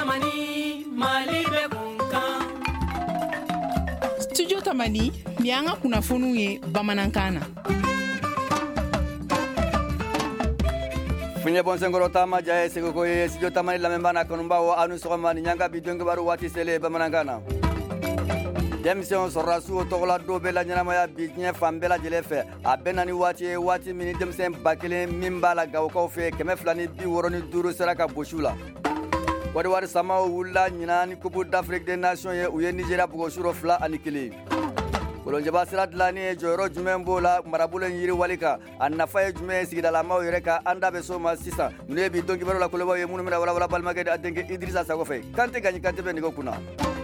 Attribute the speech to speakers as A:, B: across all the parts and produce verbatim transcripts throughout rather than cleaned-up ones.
A: Tamani Mali be kunkan.
B: Studio Tamani ni an ka kunnafoniw ye bamanankan na.
C: Finye bonsengoro tama jaye segoko ye Studio Tamani lamembana kanumba wa anu sogoma ni nyanga bidonge baru wati sele bamanankan na. Denmisɛnw sɔrɔla su o tɔgɔla don bɛɛ la ɲɛnamaya bi diɲɛ fan bɛɛ lajɛlen fɛ a bɛɛ na ni waati ye waati min ni denmisɛn ba kelen min b'a la gawokaw fɛ kɛmɛ fila ni bi wɔɔrɔ ni duuru sera ka bosiw la. Kɔdiwari samaw wulila ɲinan ni Coupe d'Afrique des Nations ye u ye Nigeria bugɔsuro fila ani kelen. Kolonjɛba sira dilanni ye jɔyɔrɔ jumɛn b'o la marabolo in yiriwali kan a nafa ye jumɛn ye sigidalamaw yɛrɛ ka an da bɛ so ma sisan ninnu ye bi dɔn kibaru la kolobaaw ye minnu bɛna walawala balimakɛ a denkɛ Idrissa Sago fɛ Kante Gaɲi Kante bɛ nɛgɛ kunna.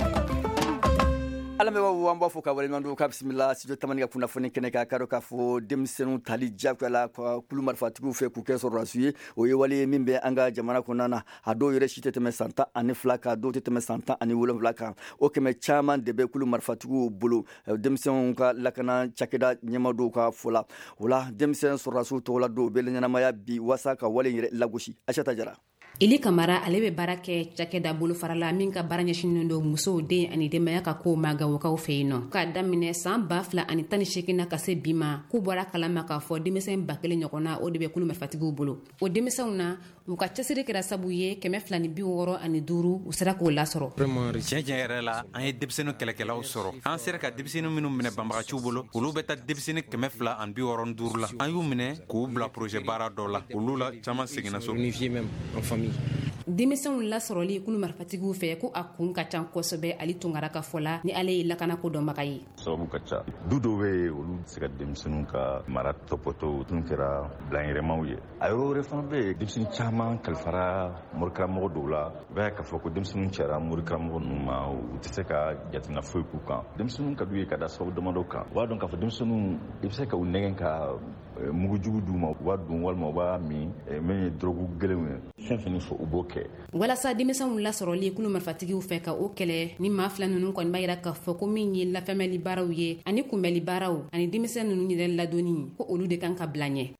C: Ala mɛbɛ wan b'a fɔ ka wale ɲɔgɔn don ka bisimila Studio Tamani ka kunnafoni kɛnɛ ka kado k'a fɔ denmisɛnninw tali diyagoya la ka kulu marifatigiw fɛ k'u kɛ sɔrɔdasiw ye o ye wale ye min bɛ an ka jamana kɔnɔna na a dɔw yɛrɛ si tɛ tɛmɛ san tan ani fila kan dɔw tɛ tɛmɛ san tan ani wolonwula kan o kɛmɛ caman de bɛ kulu marifatigiw bolo denmisɛnninw ka lakana cakɛda ɲɛmaadɔw ka fɔ la o la denmisɛn sɔrɔdasiw tɔgɔla dɔw bɛ ɲɛnamaya bi walasa ka wale in yɛrɛ lagosi Aisata Jara.
D: Ili Kamara ale bɛ baara kɛ cakɛda bolofarala min ka baara ɲɛsinnen don musow den ani denbaya ka kow ma gawokaw fɛ yen nɔ k'a daminɛ san ba fila ani tan ni seegin na ka se bi ma k'u bɔra kalama k'a fɔ denmisɛn ba kelen ɲɔgɔnna o de bɛ kulu marifatigiw bolo o denmisɛnw na u ka cɛsiri kɛra sabu ye kɛmɛ fila ni bi wɔɔrɔ ani duuru u sera k'o lasɔrɔ.
E: Tiɲɛ tiɲɛ yɛrɛ la an ye denmisɛnninw kɛlɛkɛlaw sɔrɔ an sera ka denmisɛnninw minnu minɛ banbagaciw bolo olu bɛ taa denmisɛnnin kɛmɛ fila ani bi wɔɔrɔ ni duuru la an y'u minɛ k'u bila projet baara dɔ la olu la caman seginna so.
D: Denmisɛnw lasɔrɔli kulu marifatigiw fɛ ko a kun ka ca kosɛbɛ ali tungara ka fɔ la ni ale ye lakana ko dɔnbaga ye.
F: Sababu ka ca du dɔw bɛ yen olu tɛ se ka denmisɛnninw ka mara tɔpɔtɔ tun kɛra bilayɛrɛmaw ye a yɔrɔ wɛrɛ fana bɛ yen denmisɛnnin caman kalifara morikaramɔgɔ dɔw la i b'a ye k'a fɔ ko denmisɛnninw cɛra morikaramɔgɔ ninnu ma u tɛ se ka jateminɛ foyi k'u kan denmisɛnninw ka d'u ye ka da sababu damadɔ kan u b'a dɔn k'a fɔ denmisɛnninw i bɛ se ka u nɛgɛn ka mugujugu d'u ma u b'a dun walima u b'a min min ye dɔrɔgu gɛlɛnw ye fɛn fɛn fɔ u b'o kɛ.
D: Walasa denmisɛnw lasɔrɔli kulu marifatigiw fɛ ka o kɛlɛ ni maa fila ninnu kɔni b'a yira k'a fɔ ko min ye lafɛmɛli baaraw ye ani kunbɛli baaraw ani denmisɛn ninnu yɛrɛ ladonni ko olu de kan ka bila ɲɛ.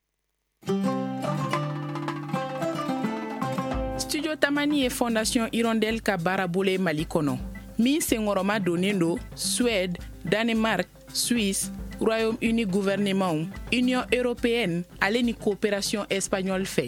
B: Studio Tamani ye Fondation Hirondelle ka baara bolo ye Mali kɔnɔ min senkɔrɔma donnen don Suède, Danemark, Suisse, Royaume-Uni gouvernement, Union européenne ale ni coopération espagnole fɛ.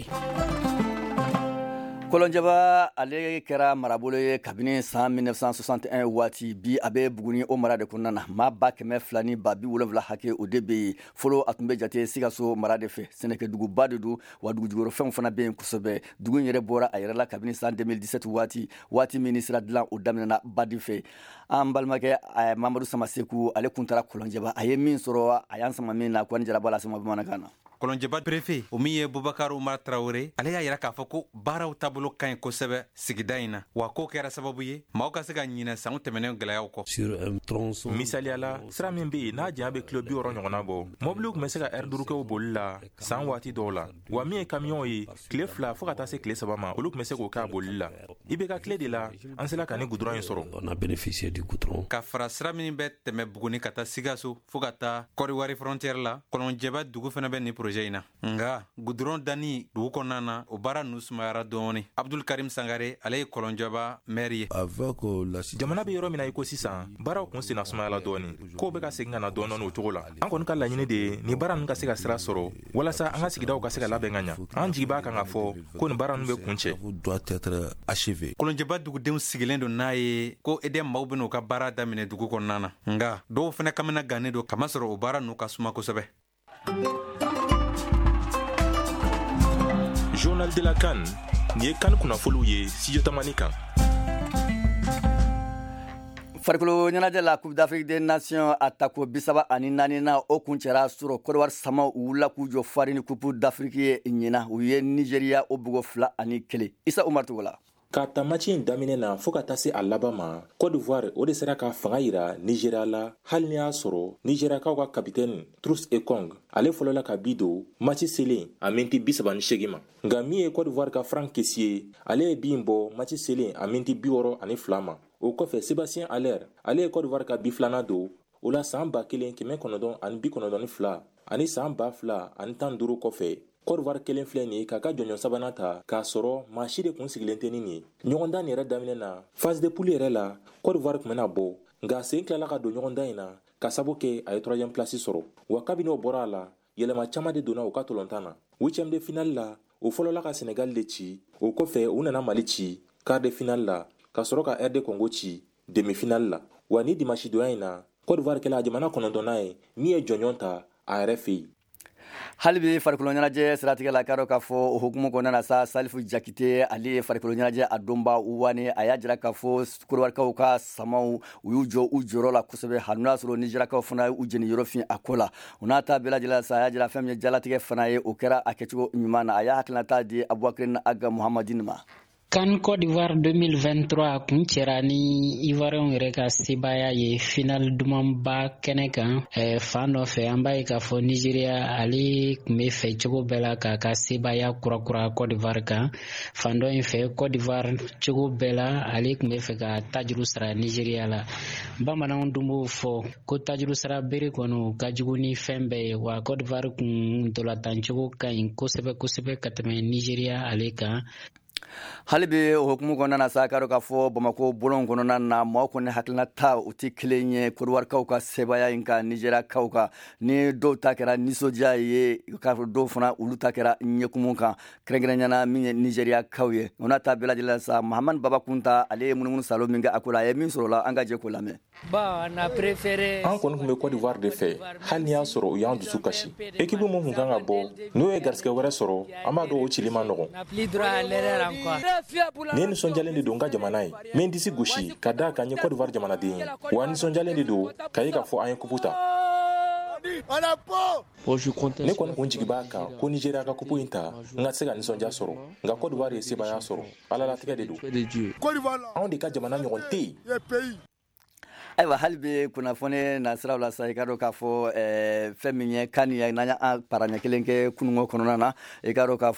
C: Kolonjɛba ale kɛra marabolo ye kabini san mille neuf cent soixante et un waati bi a bɛ Buguni o mara de kɔnɔna na maa ba kɛmɛ fila ni ba bi wolonwula hakɛ o de bɛ yen fɔlɔ a tun bɛ jate Sikaso mara de fɛ sɛnɛkɛduguba de don wa dugujukɔrɔfɛnw fana bɛ yen kosɛbɛ dugu in yɛrɛ bɔra a yɛrɛ la kabini san deux mille dix-sept waati waati min ni sira dilan o daminɛna Badi fɛ an balimakɛ Mamadu Samaseku ale kun taara Kolonjɛba a ye min sɔrɔ a y'an sama min na ko ani jaraba la sama bamanankan na.
E: Kolonjɛba préfet o min ye Bubakar Umar Traoré ale y'a yira k'a fɔ ko baaraw taabolo ka ɲi kosɛbɛ sigida in na wa ko kɛra sababu ye maaw ka se ka ɲinɛ sanw tɛmɛnɛn gɛlɛyaw kɔ.
G: Misaliyala sira min bɛ yen n'a janya bɛ kilo bi wɔɔrɔ ɲɔgɔnna bɔ mobiliw tun bɛ se ka ɛri duuru kɛw boli la san waati dɔw la wa min ye kamiyɔnw ye tile fila fɔɔ ka taa se tile saba ma olu tun bɛ se k'o kɛ a bolili la i bɛ ka tile de la an sera ka ni gudɔrɔn in sɔrɔ.
E: Ka fara sira min bɛ tɛmɛ Buguni ka taa Sikaso fɔɔ ka taa Kɔdiwari frontière la Kolonjɛba dugu fana bɛ ni projet in na nga gudɔrɔn danni dugu kɔnɔna na o baara ninnu sumayara dɔɔni. Abdul Karim Sangare ale ye Kolonjɛba maire ye.
G: Jamana bɛ yɔrɔ min na i ko sisan baaraw kun senna sumayala dɔɔni kow bɛ ka segin ka na dɔɔni o cogo la an kɔni ka laɲini de ye ni baara ninnu ka se ka sira sɔrɔ walasa an ka sigidaw ka se ka labɛn ka ɲa an jigi b'a kan ka fɔ ko nin baara ninnu bɛ kun cɛ.
E: Kolonjɛba dugudenw sigilen don n'a ye ko eden maaw bɛna u ka baara daminɛ dugu kɔnɔna na nga dɔw fana kamana gannen don kamasɔrɔ o baara ninnu ka suma kosɛbɛ.
G: Journal de la CAN ni ye CAN kunnafoliw ye Studio Tamani kan.
C: Farikolo ɲɛnajɛ la Coupe d'Afrique des Nations a tako bisaba ani naani na o kun cɛra sɔrɔ Kɔdiwari sama u wulila k'u jɔ fari ni Coupe d'Afrique ye ɲina u ye Nigeria o bugɔ fila ani kelen Isa Umar Togola.
G: K'a ta match in daminɛ na fɔɔ ka taa se a laban ma Côte d'Ivoire o de sera ka fanga yira Nigeria la hali ni y'a sɔrɔ Nigeriakaw ka kapitɛni Truls Ekong ale fɔlɔla ka bi don match selen a miniti bi saba ni seegin ma nka min ye Côte d'Ivoire ka Franck Kessie ye ale ye bin bɔ match selen a miniti bi wɔɔrɔ ani fila ma o kɔfɛ Sébastien Haller ale ye Côte d'Ivoire ka bi filanan don o la san ba kelen kɛmɛ kɔnɔntɔn ani bi kɔnɔntɔn ni fila ani san ba fila ani tan duuru kɔfɛ Côte d'Ivoire kelen filɛ nin ye k'a ka jɔnjɔn sabanan ta k'a sɔrɔ maa si de kun sigilen tɛ nin ye. Ɲɔgɔndan nin yɛrɛ daminɛ na phase de poule yɛrɛ la Côte d'Ivoire kun bɛna bɔ nka sen tilala ka don ɲɔgɔndan in na ka sabu kɛ a ye troisième place sɔrɔ. Wa kabini o bɔra a la yɛlɛma caman de donna u ka tolontan na. Huitième de finale la o fɔlɔla ka Sénégal de ci, o kɔfɛ u nana Mali ci quart de finale la ka sɔrɔ ka R D Congo ci demi finale la. Wa ni dimanche donya in na Côte d'Ivoire kɛla jamana kɔnɔntɔnnan ye min ye jɔnjɔn ta a yɛrɛ fɛ yen.
C: hali bi farikolo ɲɛnajɛ siratigɛ la k'a dɔn k'a fɔ o hukumu kɔnɔna na sa Salifu Jakite ale ye farikolo ɲɛnajɛ a donba wani a y'a jira k'a fɔ Côte ka samaw u y'u jɔ u jɔyɔrɔ la kosɛbɛ hali n'a sɔrɔ Nigérakaw fana u jeni yɔrɔ fin a ko la u n'a ta bɛɛ lajɛlen sa a y'a jira fɛn min ye jalatigɛ fana ye o kɛra a kɛcogo ɲuman na a y'a hakilinata di Abubakar Aga Muhamadine ma.
H: CAN Côte d'Ivoire deux mille vingt-trois kun cɛra ni Ivoirien yɛrɛ ka sebaya ye final dumanba kɛnɛ kan eh, fan dɔ fɛ an b'a ye k'a fɔ Nigeria ale kun bɛ fɛ cogo bɛɛ la k'a ka sebaya kurakura Côte d'Ivoire kan fan dɔ in fɛ Côte d'Ivoire cogo bɛɛ la ale kun bɛ fɛ ka tajuru sara Nigeria la bamananw dun b'o fɔ ko tajuru sara bere kɔnɔ ka jugu ni fɛn bɛɛ ye wa Côte d'Ivoire kun ntolantan cogo ka ɲi kosɛbɛ kosɛbɛ ka tɛmɛ Nigeria ale kan.
C: hali bi o hukumu kɔnɔna na sa k'a dɔn k'a fɔ Bamako bolon kɔnɔna na mɔgɔ kɔni hakilinata u tɛ kelen ye Côte d'Ivoirekaw ka sebaya in kan Nigérakaw kan ni dɔw ta kɛra nisɔndiya ye k'a fɔ dɔw fana olu ta kɛra ɲɛkumu kan kɛrɛnkɛrɛnnenya min ye Nigériyakaw ye o n'a ta bɛɛ lajɛlen sa Mahamani Baba Kunta ale ye munumunu salo min kɛ a ko la a ye min sɔrɔ o la an ka jɛ k'o lamɛn.
G: An kɔni kun bɛ Côte d'Ivoire de fɛ hali ni y'a sɔrɔ u y'an dusu kasi équipe mun kun kan ka bɔ n'o ye garisɛgɛ wɛrɛ sɔrɔ an b'a dɔn o cili ma nɔgɔn. Ni nisɔndiyalen de don n ka jamana ye n bɛ n disi gosi ka da kan n ye Côte d'Ivoire jamanaden ye wa nisɔndiyalen de don k'a ye k'a fɔ an ye kupu ta. Ne kɔni kun jigi b'a kan ko Nigeria ka kupu in ta n ka se ka nisɔndiya sɔrɔ nka Côte d'Ivoire ye sebaya sɔrɔ ala latigɛ de don anw de ka jamana ɲɔgɔn tɛ yen.
C: ayiwa hali bi kunnafoni nasiraw la sa i ka dɔn k'a fɔ fɛn min ye kan ye n'an y'a paraɲɛ kelen kɛ kunungo kɔnɔna na i ka dɔn k'a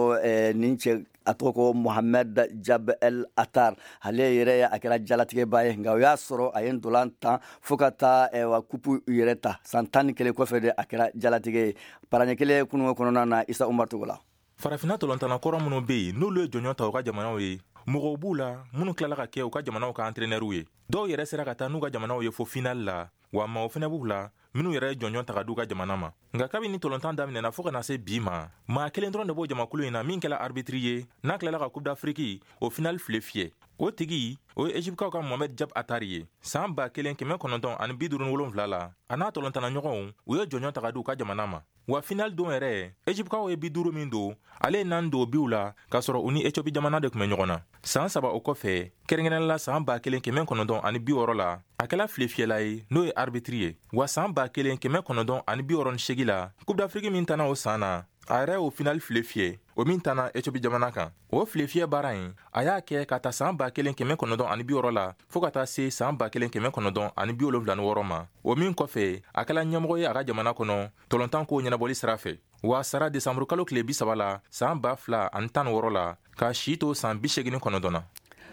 C: fɔ nin cɛ a tɔgɔ ko Mohamed Jab El Attar ale yɛrɛ a kɛra jalatigɛba ye nka o y'a sɔrɔ a ye ntolan tan fo ka taa wa kupu yɛrɛ ta san tan ni kelen kɔfɛ de a kɛra jalatigɛ ye paraɲɛ kelen kunungo kɔnɔna na Isa Umar Togo la.
G: Farafinna tolɔntana kɔrɔ minnu bɛ yen n'olu ye jɔnjɔn ta u ka jamanaw ye mɔgɔw b'u la minnu tilala ka kɛ u ka jamanaw ka entraîneurs ye dɔw yɛrɛ sera ka taa n'u ka jamanaw ye fo final la wa maaw fɛnɛ b'u la minnu yɛrɛ ye jɔnjɔn ta ka d'u ka jamana ma nka kabini tolɔntan daminɛna fo ka na se bi ma maa kelen dɔrɔn de b'o jamakulu in na min kɛla arbitre ye n'a tilala ka coupe d'Afrique o final file fiyɛ o tigi o ye Egyptekaw ka Mohamed Jab Attar ye san ba kelen kɛmɛ kɔnɔntɔn ani bi duuru ni wolonwula la a n'a tolɔntana ɲɔgɔnw u ye jɔnjɔn ta ka d'u ka jamana ma wa final don yɛrɛ Egyptekaw ye bi duuru min don ale ye naani don biw la k'a sɔrɔ u ni Ethiopie jamana de tun bɛ ɲɔgɔn na san saba o kɔfɛ kɛrɛnkɛrɛnnenya la san ba kelen kɛmɛ kɔnɔntɔn ani bi wɔɔrɔ la a kɛla file fiyɛla ye n'o ye arbitre ye wa san ba kelen kɛmɛ kɔnɔntɔn ani bi wɔɔrɔ ni seegin la coupe d'Afrique min tana o san na a yɛrɛ o final file fiyɛ o min tana Ethiopie jamana kan o file fiyɛ baara in a y'a kɛ ka ta san ba kelen kɛmɛ kɔnɔntɔn ani bi wɔɔrɔ la fo ka taa se san ba kelen kɛmɛ kɔnɔntɔn ani bi wolonwula ni wɔɔrɔ ma o min kɔfɛ a kɛla ɲɛmɔgɔ ye a ka jamana kɔnɔ tolɔntan ko ɲɛnabɔli sira fɛ wa sara desanburu kalo tile bi saba la san ba fila ani tan ni wɔɔrɔ la k'a si to san bi seegin ni kɔnɔntɔn na.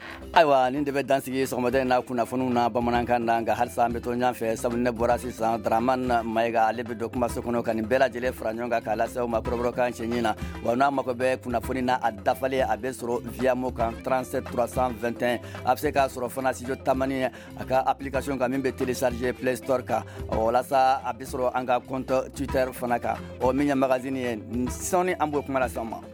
C: ayiwa nin de bɛ dansigi sɔgɔmada in na kunnafoniw na bamanankan na nka halisa an bɛ to ɲɔgɔn fɛ sabu ne bɔra sisan Dramane Mayiga ale bɛ don kumaso kɔnɔ ka nin bɛɛ lajɛlen fara ɲɔgɔn kan k'a lase aw ma kɔrɔbɔrɔkan cɛɲi na wa n'a mago bɛ kunnafoni na a dafalen a bɛ sɔrɔ via mo kan trente-sept trois cent vingt et un a bɛ se k'a sɔrɔ fana studio tamani a ka application kan min bɛ télécharger Play Store kan walasa a bɛ sɔrɔ an ka compte Twitter fana kan ɔ min ye magazine ye sɔnni an b'o kuma lase aw ma.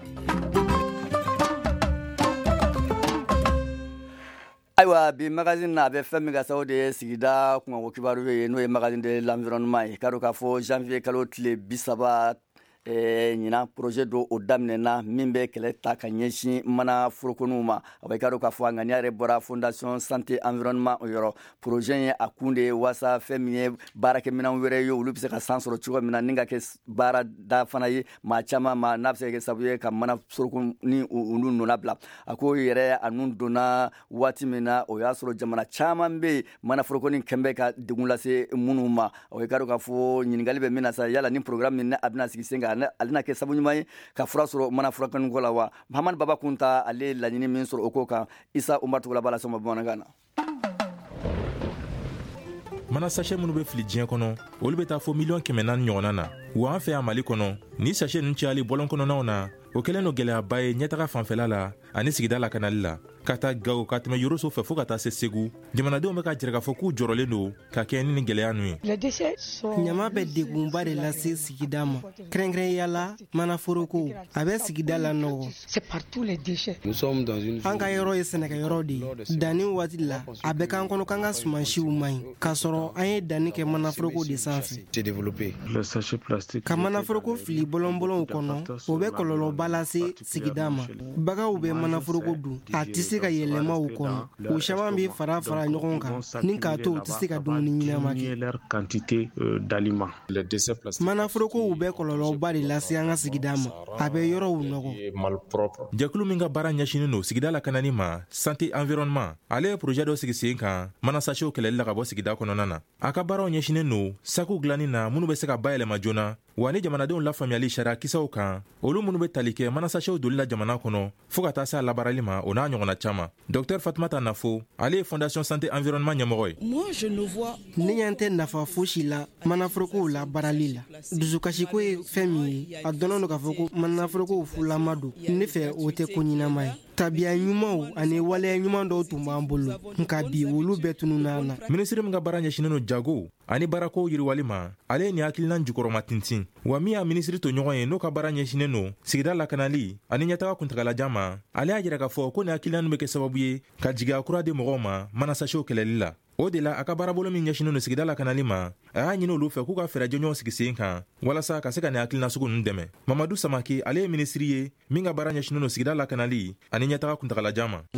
C: ayiwa bi magazine na a bɛ fɛn min ka sa o de ye sigida kunkanko kibaru ye n'o ye magazine de l'environnement ye k'a dɔn k'a fɔ janvier kalo tile bi saba ɲina projet do o daminɛna min bɛ kɛlɛ ta ka ɲɛsin mana forokoniw ma a bɛ k'a dɔn k'a fɔ a ŋaniya yɛrɛ bɔra fondation santé environnement o yɔrɔ projet ye a kun de ye waasa fɛn min ye baarakɛminɛn wɛrɛ ye olu bɛ se ka san sɔrɔ cogo min na ni ka kɛ baara da fana ye maa caman ma n'a bɛ se ka kɛ sababu ye ka mana foroko ni olu nɔna bila a ko yɛrɛ a nun donna waati min na o y'a sɔrɔ jamana caman bɛ yen mana forokoni kɛmɛ bɛ ka degun lase minnu ma o ye k'a dɔn k'a fɔ ɲininkali bɛ min na sa yala ni programme min a bɛna sigi sen kan ale na kɛ sabu ɲuman ye ka fura sɔrɔ mana furakɛniko la wa Mahamani Baba Kunta ale laɲini min sɔrɔ o ko kan Isa Umar Togola b'a lasɔn ma bamanankan na.
G: mana sachet minnu bɛ fili diɲɛ kɔnɔ olu bɛ taa fo miliyɔn kɛmɛ naani ɲɔgɔnna na wa an fɛ yan mali kɔnɔ ni sachet ninnu cayali bɔlɔn kɔnɔnaw na o kɛlen no gwɛlɛyaba ye ɲɛtaga fanfɛla la ani sigida lakanali la ka taa gawo ka tɛmɛ yoroso fɛ fɔɔ ka taa se segu jamanadenw bɛ ka jɛrɛ k'a fɔ k'u jɔrɔlen do ka kɛ ni ni gwɛlɛya nu ye
I: ɲama bɛ degunba de lase sigida ma kɛrɛnkɛrɛnya la manaforoko a bɛ sigida la nɔgɔ an ka yɔrɔ ye sɛnɛkɛyɔrɔ de ye danni waati la a bɛ k'an kɔnɔ k'an ka sumansiw man ɲi k'a sɔrɔ an ye danni kɛ manaforoko de sanfɛ ka manaforoko fili bɔlɔnbɔlɔnw kɔnɔ o bɛ kɔlɔlɔba lase sigida ma bagaw bɛ manaforoko dun a tɛ se ka yɛlɛma u kɔnɔ o caman bɛ fara fara ɲɔgɔn kan ni k'a to u tɛ se ka dumuni ɲɛnama kɛ manaforoko bɛ kɔlɔlɔba de lase an ka sigida ma a bɛ yɔrɔw nɔgɔ.
G: jɛkulu min ka baara ɲɛsinin no sigida lakanani ma santé environnement ale ye projet dɔ sigi sen kan manasasiw kɛlɛli la ka bɔ sigida kɔnɔna na a ka baaraw ɲɛsinin no saku dilanni na minnu bɛ se ka bayɛlɛma joona wa ni jamanadenw lafaamuyali sariya kisɛw kan olu minnu bɛ tali kɛ manasasiw doli la jamana kɔnɔ fɔɔ ka taa se a labaarali ma o n'a ɲɔgɔnna caman. Docteur Fatumata Nafo ale ye fondation santé environnement ɲɛmɔgɔ ye.
I: ne ɲɛ tɛ nafa fosi la manaforokow la baarali la dusukasiko ye fɛn min ye a dɔnnen do k'a fɔ ko manaforokow fulama don ne fɛ o tɛ ko ɲinama ye tabiya ɲumanw ani waleya ɲuman dɔw tun b'an bolo nka bi olu bɛɛ tununna na. minisiri min ka baara ɲɛsinen no jago ani baarakow yiriwali ma ale ye nin hakilina jukɔrɔma tintin wa min y'a minisiri to ɲɔgɔn ye n'o ka baara ɲɛsinen no sigida lakanali ani ɲɛtaga kuntagalajan ma ale y'a jira k'a fɔ ko nin hakilina nin bɛ kɛ sababu ye ka jigiya kura di mɔgɔw ma manasasiw kɛlɛli la. o de la a ka baarabolo min ɲɛsinen no sigida lakanali ma a y'a ɲini olu fɛ k'u ka fɛɛrɛ jɔnjɔnw sigi sen kan walasa ka se ka nin hakilina sugu ninnu dɛmɛ. mamadu samaki ale ye minisiri ye min ka baara ɲɛsinen no sigida lakanali ani ɲɛtaga kuntagalajan ma.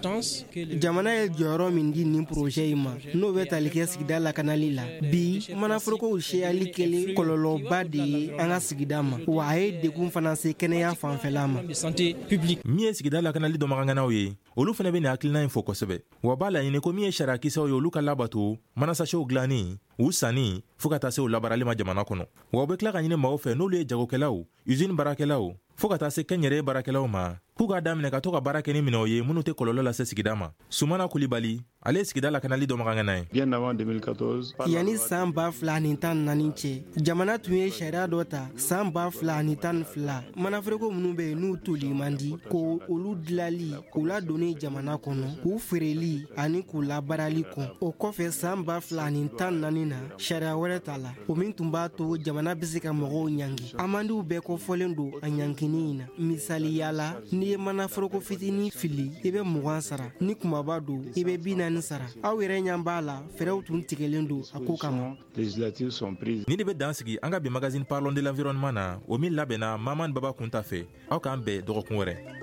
I: jamana ye jɔyɔrɔ min di nin projet yi ma n'o bɛ tali kɛ sigida lakanali la bi manaforokow seyali kɛlen kɔlɔlɔba de ye an ka sigida ma wa a ye degun fana se kɛnɛya fanfɛla ma.
G: min ye sigida lakanali dɔmaganganaw ye olu fana bɛ nin hakilina in fɔ kosɛbɛ wa b'a laɲini ko min ye sariya kisɛw ye olu ka labato manasasiw dilanni u sanni fɔɔ ka taa se u labaarali ma jamana kɔnɔ wa u bɛ tila ka ɲini maaw fɛ n'olu ye jagokɛlaw usine baarakɛlaw fɔɔ ka taa se kɛnyɛrɛye baarakɛlaw ma k'u k'a daminɛ ka to ka baara kɛ ni minɛw ye minnu tɛ kɔlɔlɔ lase sigida ma. sumana kulibali ale ye sigida lakanali dɔmagangana ye.
I: yanni san ba fila ani tan naani cɛ jamana tun ye sariya dɔ ta san ba fila ani tan fila manaforoko minnu bɛ yen n'u toli man di ko olu dilali k'u ladonni jamana kɔnɔ k'u feereli ani k'u labaarali kɔ o kɔfɛ san ba fila ani tan naani na sariya wɛrɛ t'a la o min tun b'a to jamana bɛ se ka mɔgɔw ɲangi amandiw bɛɛ kɔfɔlen don a ɲankini in na misaliyala ni ye manaforoko fitinin fili i bɛ mugan sara ni kumaba don i bɛ bi naani sara aw yɛrɛ ɲan b'a la fɛrɛw tun tigɛlen don a ko kama.
G: ni de bɛ dan sigi an ka bi magazine parlons de l'environnement na o min labɛnna Maman Baba Kunta fɛ aw k'an bɛn dɔgɔkun wɛrɛ.